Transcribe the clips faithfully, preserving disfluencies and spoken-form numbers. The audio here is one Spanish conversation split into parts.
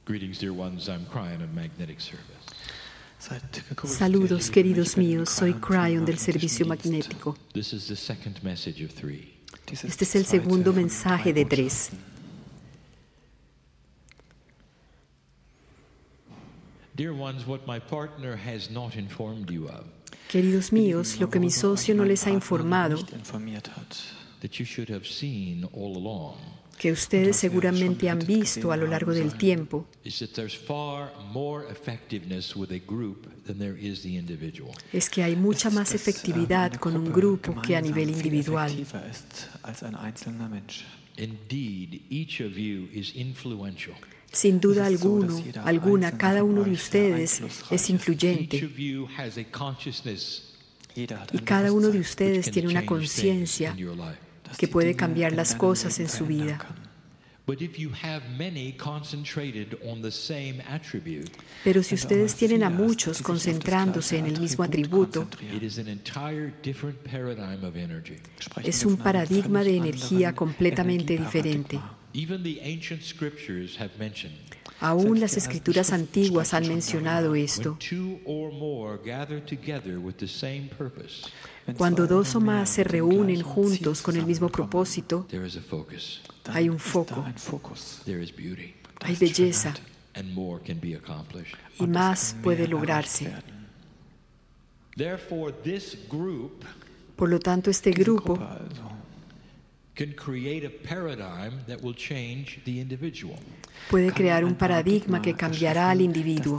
Greetings, dear ones. I'm Cryon of Magnetic Service. Saludos, queridos míos. Soy Cryon del Servicio Magnético. This is the second message of three. Este es el segundo mensaje de tres. Dear ones, what my partner has not informed you of, Queridos míos, lo que mi socio no les ha informado, that you should have seen all along, que ustedes seguramente han visto a lo largo del tiempo, is that there's far more effectiveness with a group than there is the individual. es que hay mucha más efectividad con un grupo que a nivel individual. Indeed, each of you is influential. Sin duda alguno, alguna, cada uno de ustedes es influyente Each of you has a consciousness y cada uno de ustedes tiene una conciencia in your life. que puede cambiar las cosas en su vida. But if you have many concentrated on the same attribute, Pero si ustedes tienen a muchos concentrándose en el mismo atributo, it is an entire different paradigm of energy. es un paradigma de energía completamente diferente. Even the ancient scriptures have mentioned Aún las escrituras antiguas han mencionado esto. when two or more gather together with the same purpose, Cuando dos o más se reúnen juntos con el mismo propósito, there is a focus, hay un foco, there is beauty, hay belleza and more can be accomplished. y más puede lograrse. Therefore, this group Por lo tanto, este grupo can create a paradigm that will change the individual. puede crear un paradigma que cambiará al individuo.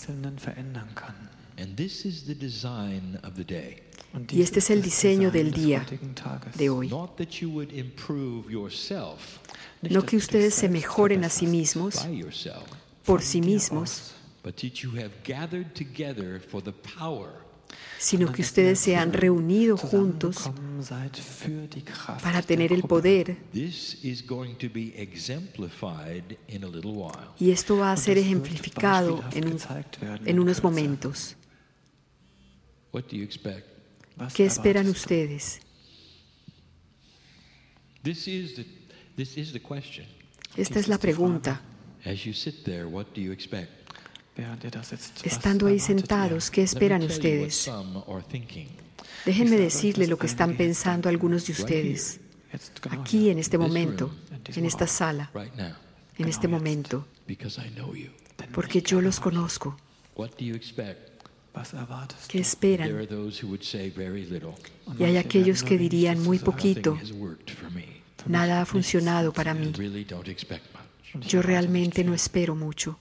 And this is the design of the day. Y este es el diseño del día de hoy. Not that you would improve yourself No que ustedes se mejoren a sí mismos, by yourself, por sí mismos, but that you have gathered together for the power sino que ustedes se han reunido juntos para tener el poder. This is going to be exemplified in a little while. Y esto va a ser ejemplificado en, un- en unos momentos. What do you expect? ¿Qué esperan ustedes? This is the this is the question. Esta es la pregunta. As you sit there, what do you expect? Estando ahí sentados, ¿qué esperan Let me tell you what ustedes? some are thinking. Déjenme decirle lo que están pensando algunos de ustedes, aquí en este momento, en esta sala, Right now, en este momento, because I know you. porque yo los conozco. What do you expect? ¿Qué There esperan? are those who would say very little. Y hay aquellos que dirían muy poquito, Nothing has worked for me. nada ha funcionado para mí. I really don't expect much. Yo realmente no espero mucho.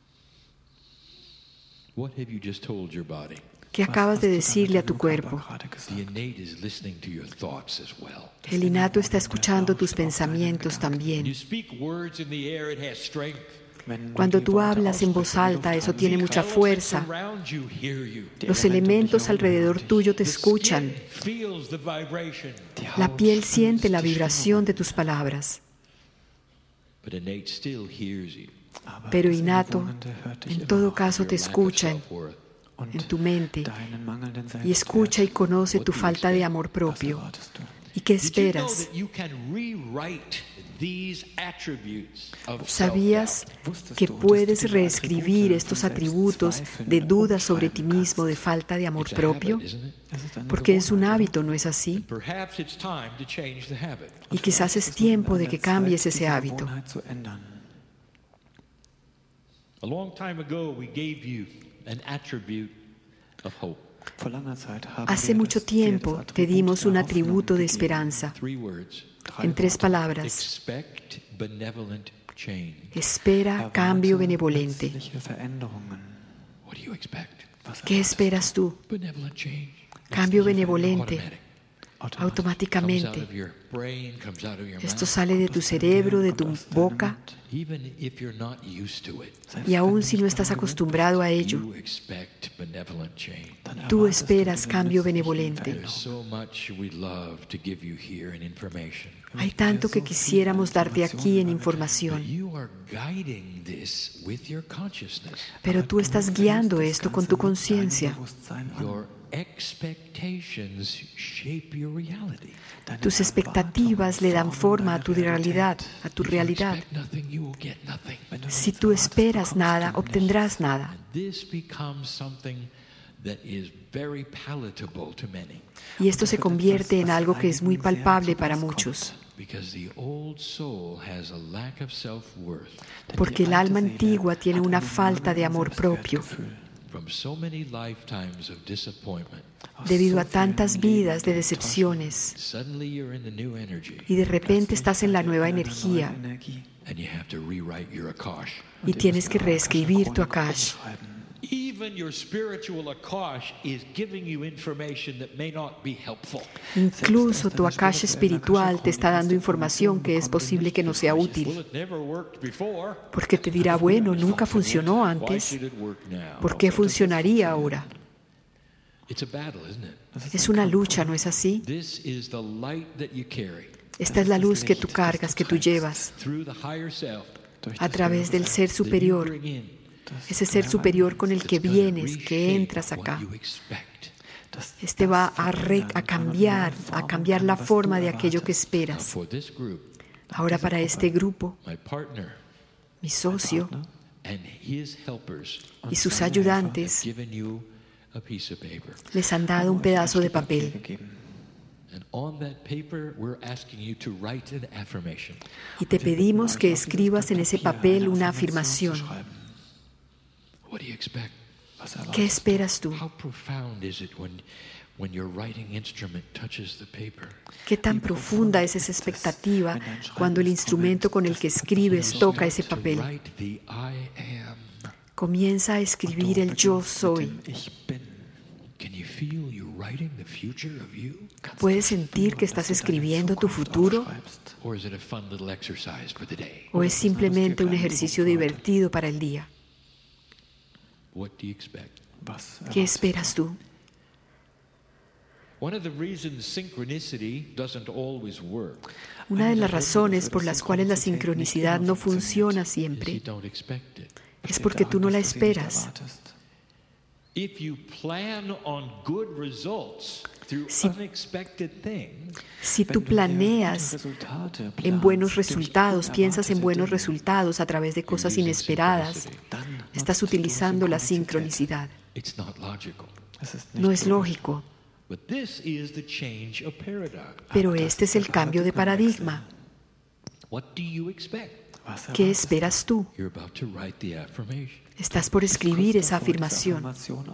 What have you just told your body? ¿Qué acabas de decirle a tu cuerpo? The innate is listening to your thoughts as well. El innato está escuchando tus pensamientos When también. you speak words in the air, it has strength. Cuando tú hablas en voz alta, eso tiene mucha The elements fuerza. around you hear you. Los elementos alrededor tuyo te The escuchan. skin feels the vibration. La piel siente la vibración de tus palabras. But innate still hears you. Pero innato, en todo caso, te Your lack of escucha en, self-worth. en tu mente y escucha y conoce tu falta de amor propio. ¿Y qué Did you know esperas? that you can rewrite these attributes of ¿Sabías self-doubt? que puedes reescribir estos atributos de duda sobre ti mismo, de falta de amor It's a propio? habit, isn't it? Porque es un hábito, ¿no es así? Perhaps it's time to change the habit. Y quizás es tiempo de que cambies ese hábito. A long time ago, we gave you an attribute of hope. Hace mucho tiempo te dimos un atributo de esperanza Three words. en tres palabras. Expect benevolent change. Espera cambio benevolente. What do you expect? ¿Qué esperas tú? Benevolent change. Cambio benevolente. Automatic. Comes out Automáticamente. of your brain, comes out of your Esto mouth. sale de tu cerebro, de tu boca, Even if you're not used to it, y aun si no estás acostumbrado a ello, you expect benevolent change. tú esperas cambio benevolente. There's so much we love to give you here in information. Hay tanto que quisiéramos darte aquí en información, You are guiding this with your consciousness. pero tú estás guiando esto con tu conciencia. Your Tus expectativas le dan forma a tu realidad, a tu realidad. Si tú esperas nada, obtendrás nada. Y esto se convierte en algo que es muy palpable para muchos. Porque el alma antigua tiene una falta de amor propio. Debido a tantas vidas de decepciones, y de repente estás en la nueva energía y tienes que reescribir tu Akash. Incluso tu Akash espiritual te está dando información que es posible que no sea útil. Porque te dirá, bueno, nunca funcionó antes. ¿Por qué funcionaría ahora? Es una lucha, ¿no es así? Esta es la luz que tú cargas, que tú llevas a través del ser superior. Ese ser superior con el que vienes, que entras acá. Este va a, re, a cambiar, a cambiar la forma de aquello que esperas. Ahora para este grupo, mi socio y sus ayudantes les han dado un pedazo de papel. Y te pedimos que escribas en ese papel una afirmación. ¿Qué esperas tú? ¿Qué tan profunda es esa expectativa cuando el instrumento con el que escribes toca ese papel? Comienza a escribir el yo soy. ¿Puedes sentir que estás escribiendo tu futuro? ¿O es simplemente un ejercicio divertido para el día? ¿Qué esperas tú? Una de las razones por las cuales la sincronicidad no funciona siempre es porque tú no la esperas. Si, si tú planeas en buenos resultados, piensas en buenos resultados a través de cosas inesperadas, estás utilizando la sincronicidad. No es lógico. Pero este es el cambio de paradigma. ¿Qué esperas tú? Estás por escribir esa afirmación.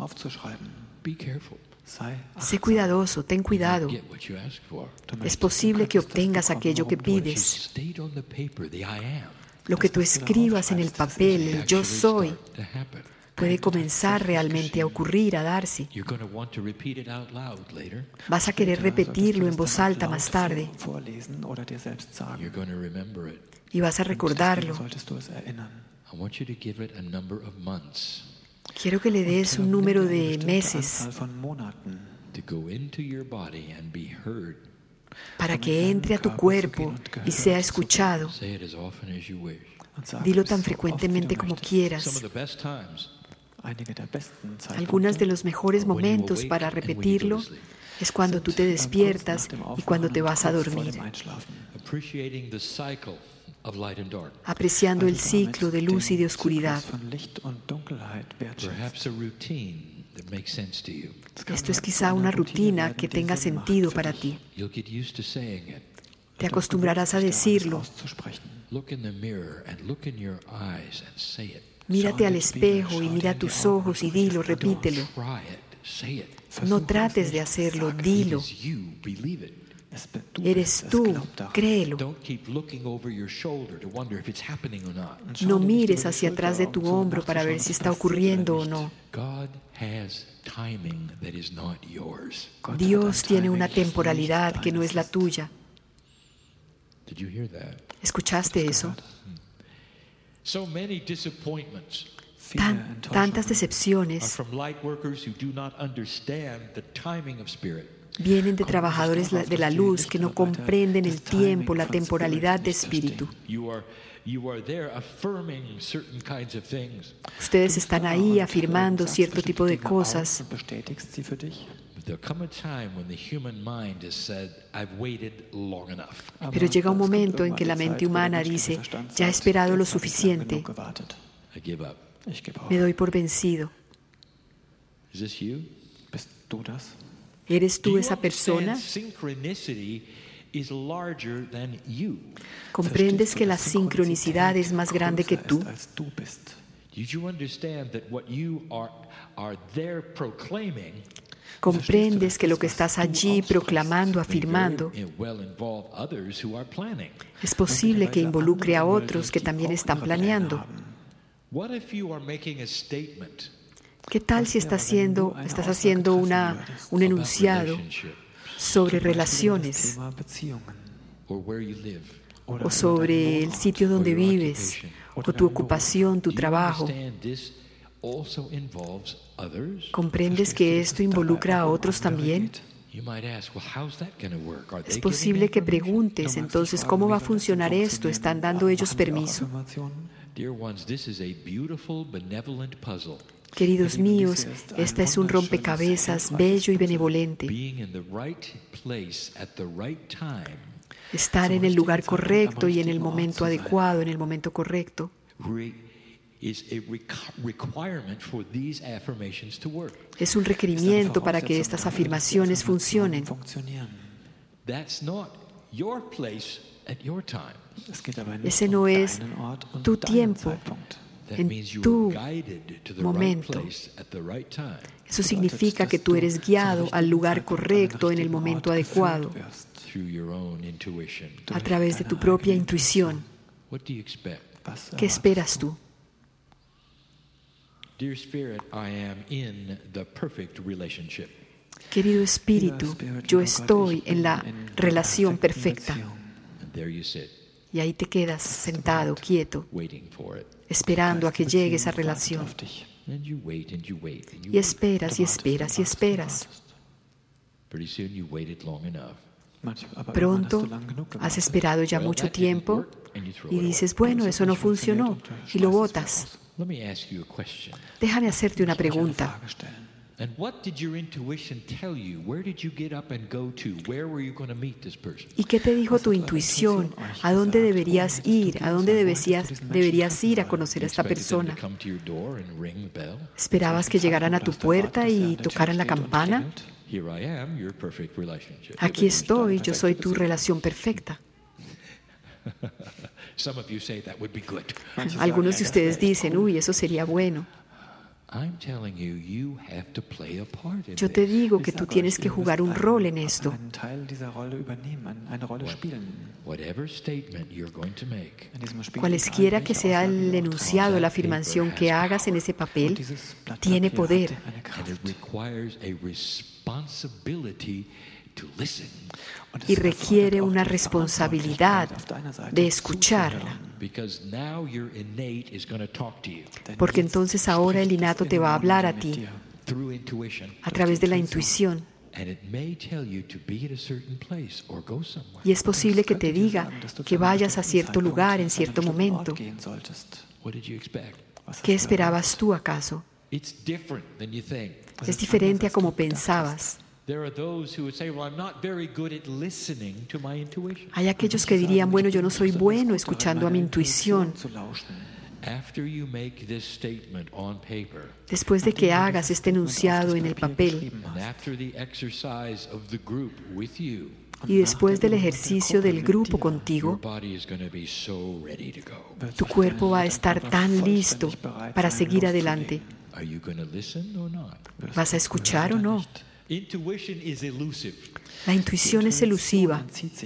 Sé cuidadoso, ten cuidado. Es posible que obtengas aquello que pides. Lo que tú escribas en el papel, el yo soy, puede comenzar realmente a ocurrir, a darse. Vas a querer repetirlo en voz alta más tarde. Y vas a recordarlo. Quiero que le des un número de meses para que entre a tu cuerpo y sea escuchado. Dilo tan frecuentemente como quieras. Algunos de los mejores momentos para repetirlo es cuando tú te despiertas y cuando te vas a dormir, apreciando el ciclo de luz y de oscuridad. Esto es quizá una rutina que tenga sentido para ti. Te acostumbrarás a decirlo. Mírate al espejo y mira tus ojos y dilo, repítelo. No trates de hacerlo, dilo. Eres tú, créelo. No mires hacia atrás de tu hombro para ver si está ocurriendo o no. Dios tiene una temporalidad que no es la tuya. ¿Escuchaste eso? Tan, tantas decepciones vienen de trabajadores de la luz que no comprenden el tiempo, la temporalidad de espíritu. Ustedes están ahí afirmando cierto tipo de cosas, Pero llega un momento en que la mente humana dice, ya he esperado lo suficiente, me doy por vencido. ¿Eres tú esa persona? ¿Comprendes que la sincronicidad es más grande que tú? ¿Comprendes que lo que estás allí proclamando, afirmando, es posible que involucre a otros que también están planeando? ¿Qué tal si estás haciendo, estás haciendo una, un enunciado sobre relaciones o sobre el sitio donde vives o tu ocupación, tu trabajo? ¿Comprendes que esto involucra a otros también? Es posible que preguntes, entonces, ¿cómo va a funcionar esto? ¿Están dando ellos permiso? Queridos míos, este es un rompecabezas bello y benevolente. Estar en el lugar correcto y en el momento adecuado, en el momento correcto, es un requerimiento para que estas afirmaciones funcionen. Ese no es tu tiempo, en tu momento. Eso significa que tú eres guiado al lugar correcto en el momento adecuado, a través de tu propia intuición. ¿Qué esperas tú? Querido Espíritu, yo estoy en la relación perfecta. Y ahí te quedas sentado, quieto, esperando a que llegue esa relación. Y esperas y esperas y esperas. Pronto has esperado ya mucho tiempo y dices, bueno, eso no funcionó, y lo botas. Déjame hacerte una pregunta. ¿Y qué te dijo tu intuición? ¿A dónde deberías ir? ¿A dónde deberías, deberías ir a conocer a esta persona? ¿Esperabas que llegaran a tu puerta y tocaran la campana? Aquí estoy, yo soy tu relación perfecta. Algunos de ustedes dicen, uy, eso sería bueno. Yo te digo que tú tienes que jugar un rol en esto. Cualesquiera que sea el enunciado, la afirmación que hagas en ese papel, tiene poder. Y requiere una responsabilidad de escucharla. Porque entonces ahora el innato te va a hablar a ti a través de la intuición. Y es posible que te diga que vayas a cierto lugar en cierto momento. ¿Qué esperabas tú acaso? Es diferente a como pensabas. Hay aquellos que dirían, bueno, yo no soy bueno escuchando a mi intuición. Después de que hagas este enunciado en el papel y después del ejercicio del grupo contigo, tu cuerpo va a estar tan listo para seguir adelante. ¿Vas a escuchar o no? La intuición es elusiva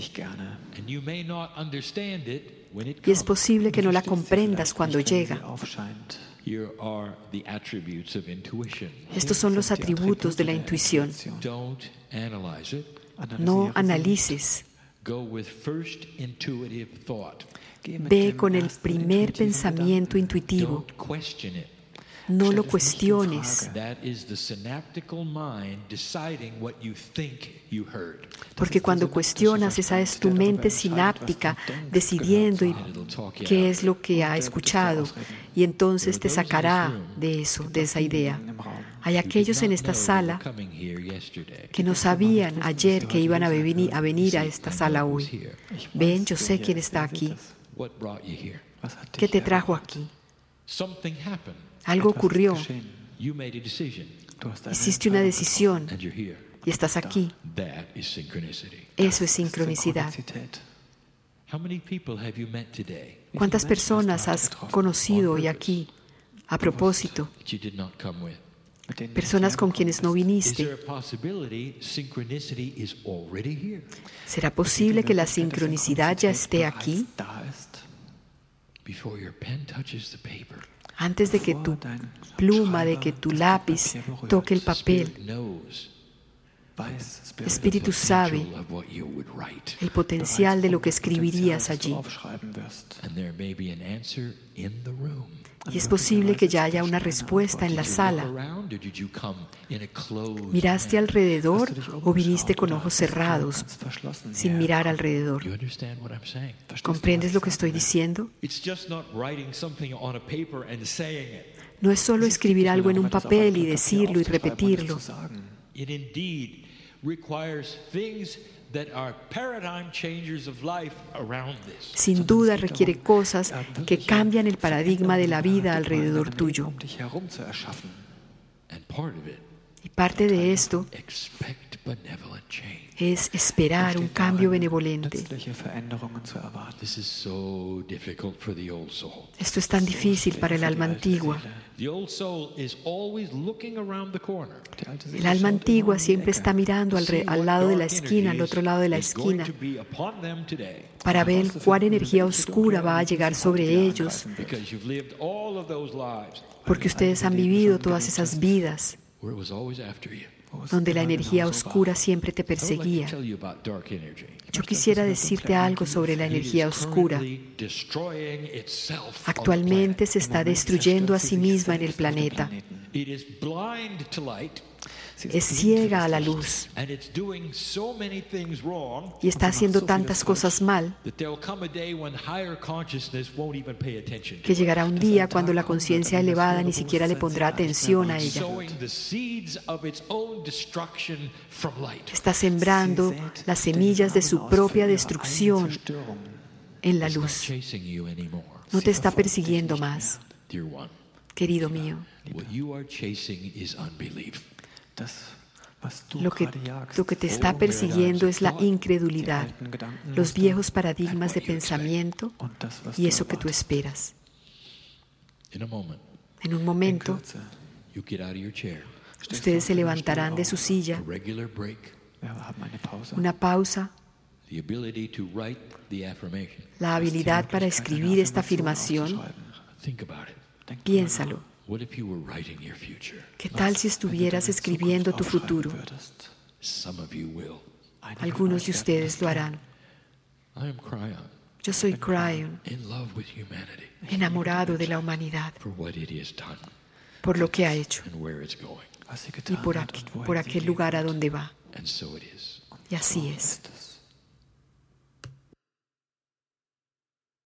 y es posible que no la comprendas cuando llega. Estos son los atributos de la intuición. No analices. Ve con el primer pensamiento intuitivo. No lo cuestiones, porque cuando cuestionas, esa es tu mente sináptica decidiendo qué es lo que ha escuchado, y entonces te sacará de eso, de esa idea. Hay aquellos en esta sala que no sabían ayer que iban a venir, a venir a esta sala hoy. Ven, yo sé quién está aquí. ¿Qué te trajo aquí? Algo ocurrió. Hiciste una decisión y estás aquí. Eso es sincronicidad. ¿Cuántas personas has conocido hoy aquí a propósito? Personas con quienes no viniste. ¿Será posible que la sincronicidad ya esté aquí? Antes de que tu pluma, de que tu lápiz toque el papel, Espíritu sabe el potencial de lo que escribirías allí. Y es posible que ya haya una respuesta en la sala. ¿Miraste alrededor o viniste con ojos cerrados, sin mirar alrededor? ¿Comprendes lo que estoy diciendo? No es solo escribir algo en un papel y decirlo y repetirlo. Sin duda requiere cosas que cambian el paradigma de la vida alrededor tuyo. Y parte de esto es esperar un cambio benevolente. Esto es tan difícil para el alma antigua. El alma antigua siempre está mirando al, re, al lado de la esquina, al otro lado de la esquina, para ver cuál energía oscura va a llegar sobre ellos, porque ustedes han vivido todas esas vidas donde la energía oscura siempre te perseguía. Yo quisiera decirte algo sobre la energía oscura. Actualmente se está destruyendo a sí misma en el planeta. Es ciega a la luz y está haciendo tantas cosas mal que llegará un día cuando la conciencia elevada ni siquiera le pondrá atención a ella. Está sembrando las semillas de su propia destrucción en la luz. No te está persiguiendo más, querido mío. Lo que, lo que te está persiguiendo es la incredulidad, los viejos paradigmas de pensamiento y eso que tú esperas. En un momento, ustedes se levantarán de su silla, una pausa, la habilidad para escribir esta afirmación. Piénsalo. ¿Qué tal si estuvieras escribiendo tu futuro? Algunos de ustedes lo harán. Yo soy Cryon, enamorado de la humanidad por lo que ha hecho y por, aqu- por aquel lugar a donde va. Y así es.